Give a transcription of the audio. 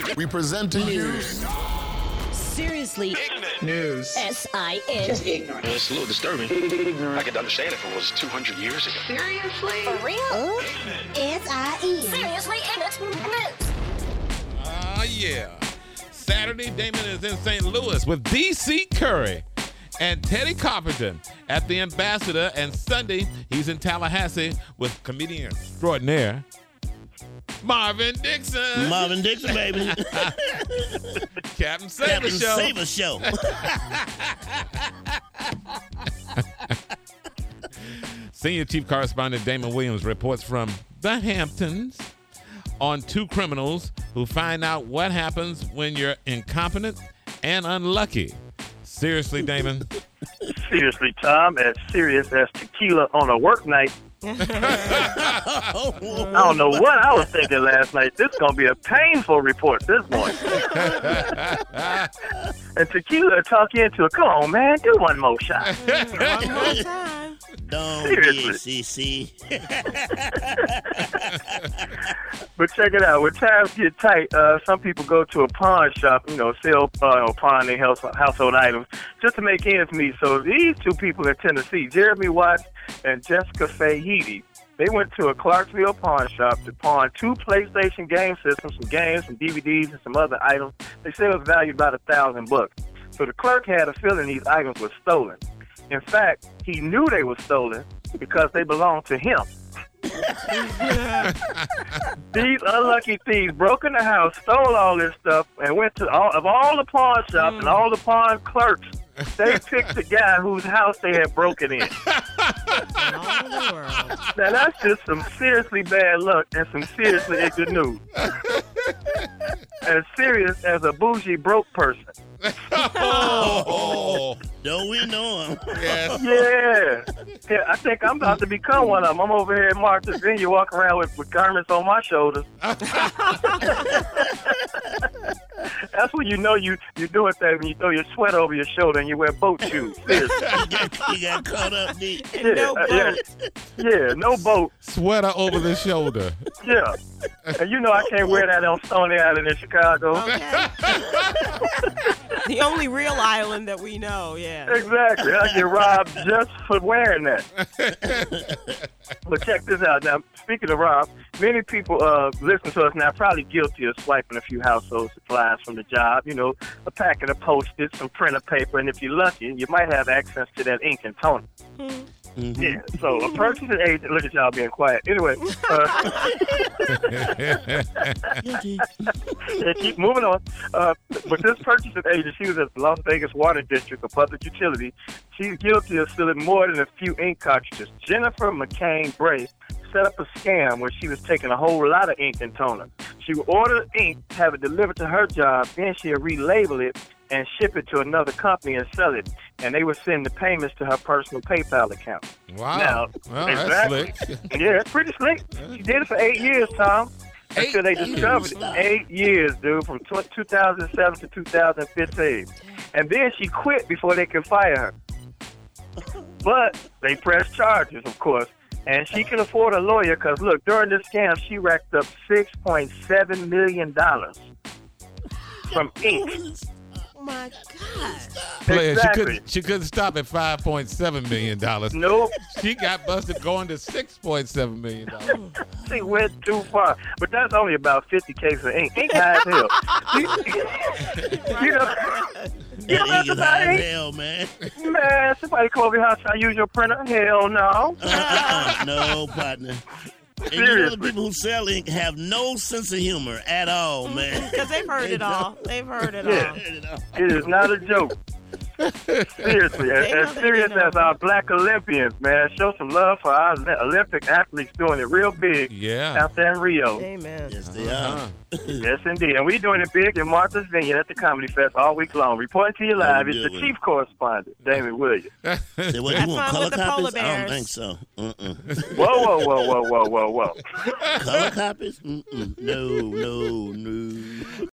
We present to you Seriously. Ignorant. News. S-I-N. Just ignorant. It's a little disturbing. I could understand if it was 200 years ago. Seriously? For real? S-I-N. Seriously, News. Yeah. Saturday, Damon is in St. Louis with D.C. Curry and Teddy Carpenter at the Ambassador. And Sunday, he's in Tallahassee with comedian extraordinaire Marvin Dixon. Marvin Dixon, baby. Captain Saver Captain Show. Saver Show. Senior Chief Correspondent Damon Williams reports from the Hamptons on two criminals who find out what happens when you're incompetent and unlucky. Seriously, Damon? Seriously, Tom, as serious as tequila on a work night. I don't know what I was thinking last night. This is going to be a painful report this morning. And tequila talk you into it. Come on, man, do one more shot. One more time. Don't Seriously. be CC. But check it out. When times get tight, some people go to a pawn shop, sell pawn their household items just to make ends meet. So these two people in Tennessee, Jeremy Watts and Jessica Fahidi, they went to a Clarksville pawn shop to pawn two PlayStation game systems, some games, some DVDs, and some other items. They said it was valued about $1,000. So the clerk had a feeling these items were stolen. In fact, he knew they were stolen because they belonged to him. These unlucky thieves broke in the house, stole all this stuff, and went to all the pawn shops and all the pawn clerks. They picked the guy whose house they had broken in. All the world. Now, that's just some seriously bad luck and some seriously ignorant news. As serious as a bougie broke person. Oh. Don't we know him? Yes. Yeah, I think I'm about to become one of them. I'm over here at Martha's Vineyard walking around with garments on my shoulders. That's when you know you're doing that when you throw your sweat over your shoulder and you wear boat shoes. Seriously. You got caught up deep. No boat. Yeah, no boat. Sweater over the shoulder. Yeah. And I can't wear that on Stony Island in Chicago. Okay. The only real island that we know, yeah. Exactly. I get robbed just for wearing that. But check this out. Now, speaking of rob, many people listen to us now probably guilty of swiping a few household supplies from the job. A packet of Post-its, some printer paper, and if you're lucky, you might have access to that ink and toner. Mm-hmm. Yeah, so a purchasing agent, look at y'all being quiet. Anyway, keep moving on. But this purchasing agent, she was at the Las Vegas Water District, a public utility. She's guilty of stealing more than a few ink cartridges. Jennifer McCain Bray set up a scam where she was taking a whole lot of ink and toner. She would order ink, have it delivered to her job, then she'd relabel it and ship it to another company and sell it. And they would send the payments to her personal PayPal account. Wow. Now, Well, exactly. that's slick. Yeah, it's pretty slick. She did it for 8 years, Tom. Until they discovered it. 8 years, dude, from 2007 to 2015. And then she quit before they could fire her. But they pressed charges, of course. And she can afford a lawyer because, look, during this scam, she racked up $6.7 million from ink. Oh, my God. Player, Exactly. she couldn't stop at $5.7 million. Nope. She got busted going to $6.7 million. She went too far. But that's only about 50 cases of ink. Ink high as hell. You know That nothing nigga's about high as ink? hell, man. Man, somebody come over here try to use your printer? Hell no. No, partner. And the Seriously. people who sell ink have no sense of humor at all, man. Because they've heard it all. They've heard it Yeah. all. It is not a joke. Seriously, They know as they serious know. as our black Olympians, man. Show some love for our Olympic athletes doing it real big Yeah. out there in Rio. Amen. Yes, they Uh-huh. are. Yes, indeed. And we're doing it big in Martha's Vineyard at the Comedy Fest all week long. Reporting to you live is the good. chief correspondent, Damon Williams. Say, what, Have you want fun color with the polar copies? I don't bears. think so. Whoa, whoa, whoa, whoa, whoa, whoa, whoa. Color copies? No, no, no.